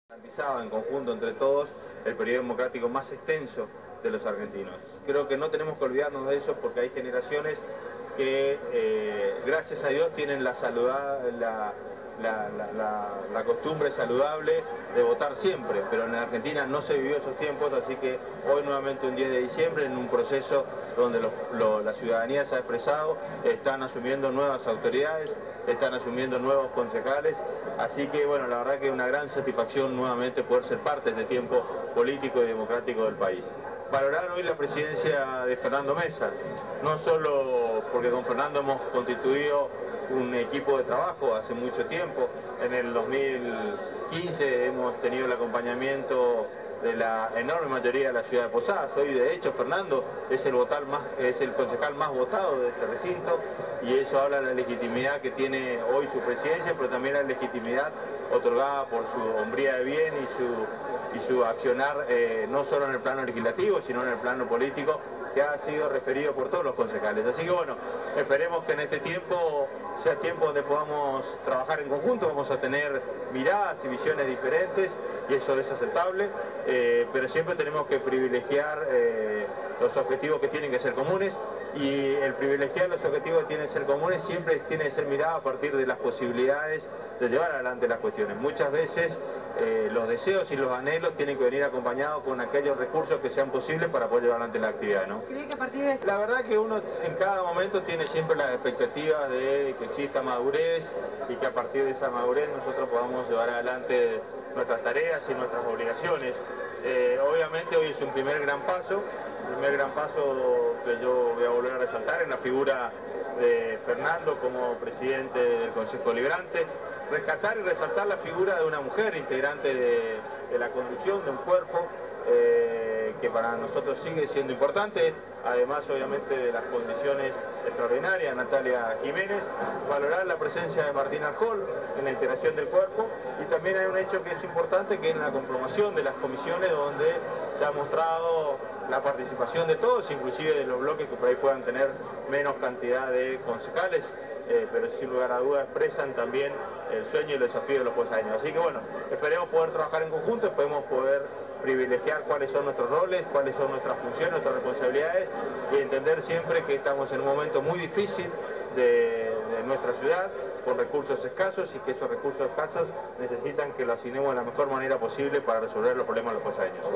Garantizado en conjunto entre todos el periodo democrático más extenso de los argentinos. Creo que no tenemos que olvidarnos de eso porque hay generaciones que gracias a Dios tienen la costumbre saludable de votar siempre, pero en Argentina no se vivió esos tiempos, así que hoy nuevamente un 10 de diciembre en un proceso donde la ciudadanía se ha expresado, están asumiendo nuevas autoridades, están asumiendo nuevos concejales, así que bueno, la verdad que es una gran satisfacción nuevamente poder ser parte de este tiempo político y democrático del país. Valorar hoy la presidencia de Fernando Mesa, no solo porque con Fernando hemos constituido un equipo de trabajo hace mucho tiempo. En el 2015 hemos tenido el acompañamiento de la enorme mayoría de la ciudad de Posadas. Hoy de hecho Fernando es el concejal más votado de este recinto y eso habla de la legitimidad que tiene hoy su presidencia, pero también la legitimidad otorgada por su hombría de bien y su accionar no solo en el plano legislativo sino en el plano político, que ha sido referido por todos los concejales. Así que bueno, esperemos que en este tiempo sea tiempo donde podamos trabajar en conjunto, vamos a tener miradas y visiones diferentes y eso es aceptable, pero siempre tenemos que privilegiar los objetivos que tienen que ser comunes, y el privilegiar los objetivos que tienen que ser comunes siempre tiene que ser mirado a partir de las posibilidades de llevar adelante las cuestiones. Muchas veces los deseos y los anhelos tienen que venir acompañados con aquellos recursos que sean posibles para poder llevar adelante la actividad, ¿no? ¿Cree que a partir de... La verdad que uno en cada momento tiene siempre las expectativas de que exista madurez y que a partir de esa madurez nosotros podamos llevar adelante nuestras tareas y nuestras obligaciones. Obviamente hoy es un primer gran paso que yo voy a volver a resaltar en la figura de Fernando como presidente del Consejo Deliberante, rescatar y resaltar la figura de una mujer integrante de la conducción de un cuerpo que para nosotros sigue siendo importante, además obviamente de las condiciones extraordinarias, Natalia Jiménez, valorar la presencia de Martín Arjol en la integración del cuerpo, y también hay un hecho que es importante, que es la conformación de las comisiones, donde se ha mostrado la participación de todos, inclusive de los bloques que por ahí puedan tener menos cantidad de concejales, pero sin lugar a dudas expresan también el sueño y el desafío de los posadeños. Así que bueno, esperemos poder trabajar en conjunto, esperemos poder privilegiar cuáles son nuestros roles, cuáles son nuestras funciones, nuestras responsabilidades, y entender siempre que estamos en un momento muy difícil de nuestra ciudad, con recursos escasos, y que esos recursos escasos necesitan que lo asignemos de la mejor manera posible para resolver los problemas de los posadeños.